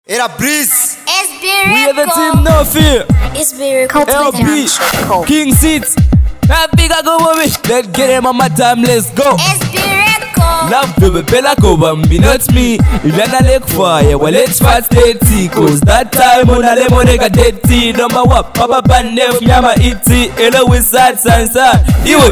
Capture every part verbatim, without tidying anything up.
Era Breeze. S B We are the Record. team, no fear. S B Record. L B, King Seats. That big I go with me. Let's get him on my time, let's go. S B Record. Love to pela ko bambi, not me. Ilana lake fire, well let's fast eighty. Cause that time on a lemonade dirty. Number what? Papa Panef, Yama Iti, Elo with sad sansa. Iwe.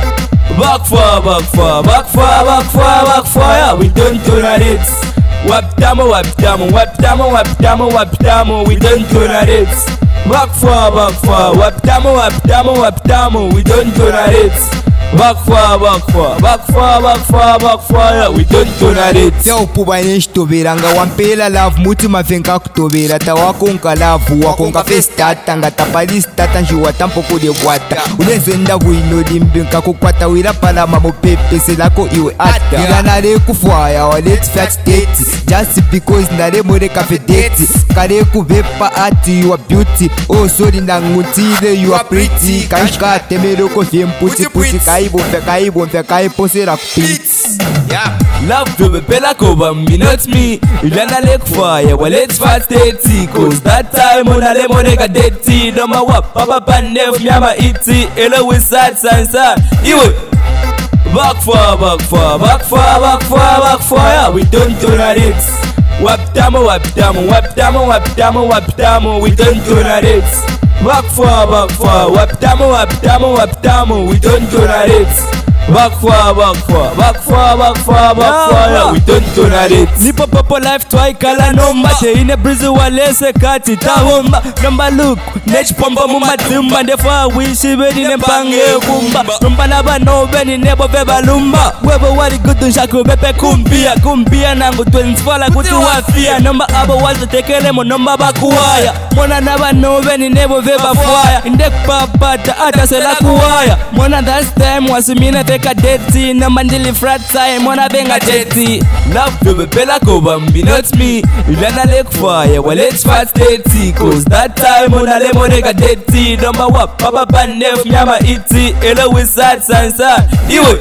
Back fire, back fire, back fire, back fire, back fire. We don't tolerate. Wap damo, wap damo, wap damo, wap damo, wap damo. We don't tolerate. Back fire, back fire, wap damo, wap damo, wap damo. We don't tolerate. Back fire, back fire, back fire, back fire, back fire. We don't tolerate. Yo puba nishitobera nga wampela love mutima venka kutobera tawakonka love wakonka festata nga tapalistata njiwa tampoko de bwata unezenda bwino limbenka kukwata wira pala mamopepe selako iwe ata ilanale kufwaya wa let's fat state just because nale more cafe date kare kuvepa ati you are beauty oh sorry nangutile you are pretty kanshka temero ko vyemputi puti kaibo mfe kaibo mfe kaipo sera kupits. Yeah. Love to be pela ko bambi, not me. Ilana lake fire, well let's fast eighty. Cause that time on a lemonade dirty. Number what? Papa Panef, Yama Iti, Elo with sad sansa. Iwe. Back fire, back fire, back fire, back fire, back fire. We don't tolerate. Wap damo, wap damo, wap damo, wap damo, wap damo. We don't tolerate. Back fire, back fire, wap damo, wap damo, wap damo. We don't tolerate. Back fire, back fire, back fire, back fire, back fire. We don't tolerate. Zipo popo life twi kala nomba. Te ine breeze walese kati tahomba. Nomba look, nech pomba muma timba. Ndefa wishi bedi nempange kumba. Nomba naba no beni nebo beba lumba. Webo wali kutu shaku bepe kumbia. Kumbia nangu twins fala kutu wafia. Nomba abo wazo tekele mo nomba bakuwaya. Mona naba no beni nebo beba fire. Indek papata ata sela kuwaya. Mona that time wasimine Beka dirty, no mandili frat time, wanna benga dirty. Love to be pela ko bambi, not me. Ilana lake fire, well let's fast eighty. Cause that time on a lemonade dirty. Number what? Papa Panef, Yama Iti, Elo with sad sansa. Iwe.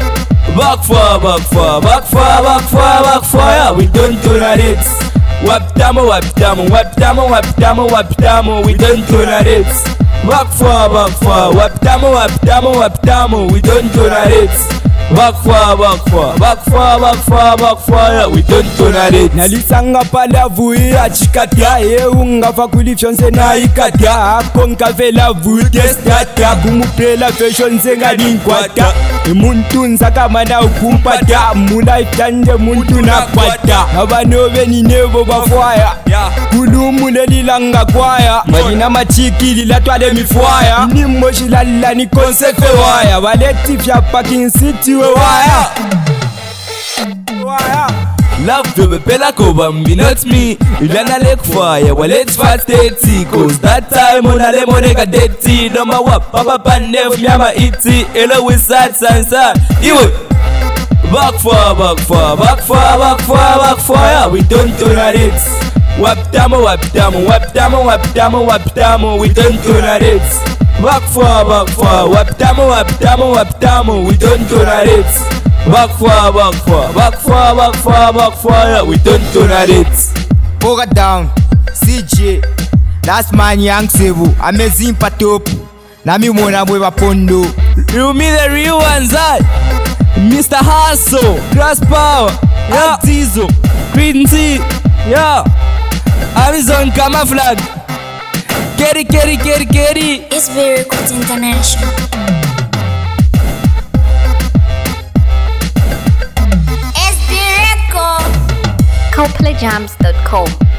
Back fire, back fire, back fire, back fire, back fire. We don't tolerate. Wap damo, wap damo, wap damo, wap damo, wap damo. We don't tolerate. Back fire, back fire, wap damo, wap damo, wap damo. We don't tolerate. Back fire, back fire, back fire, back fire, back fire. We don't tolerate. Nalisanga pala vuia chikatia e unga fakuli fyonse na ikatia akonka vela vudestata kumupela fashion zenga dinkwata emuntu nzakama na ukumpata mula itanje muntu nakwata abano beni nebo bafwaya kulumu nelilanga kwaya malina machikili latwale mifwaya nimmo shilalla ni konsefe waya baleti fya parking city we waya waya. Love to be pela ko bambi, not me. Ilana lake fire, well let's fast eighty. Cause that time on a lemonade dirty. Number what? Papa Panef, Yama Iti, Elo with sad sansa. Iwe. Back fire, back fire, back fire, back fire, back fire. We don't tolerate. Wap damo, wap damo, wap damo, wap damo, wap damo. We don't tolerate. Back fire, back fire, wap damo, wap damo, wap damo. We don't tolerate. Back fire, back fire, back fire, back fire, back fire. We don't tolerate. Poga down, C J. That's man young Sevu. Amazing patop. Nami mwana mwewa pondo. You me the real ones, I Mister Hustle, Grass Power, yeah. Tizo, Green Tea, yeah. Amazon Camouflage. Get it, get it, get it, get it. S B Record International. S B Record. co play jams dot com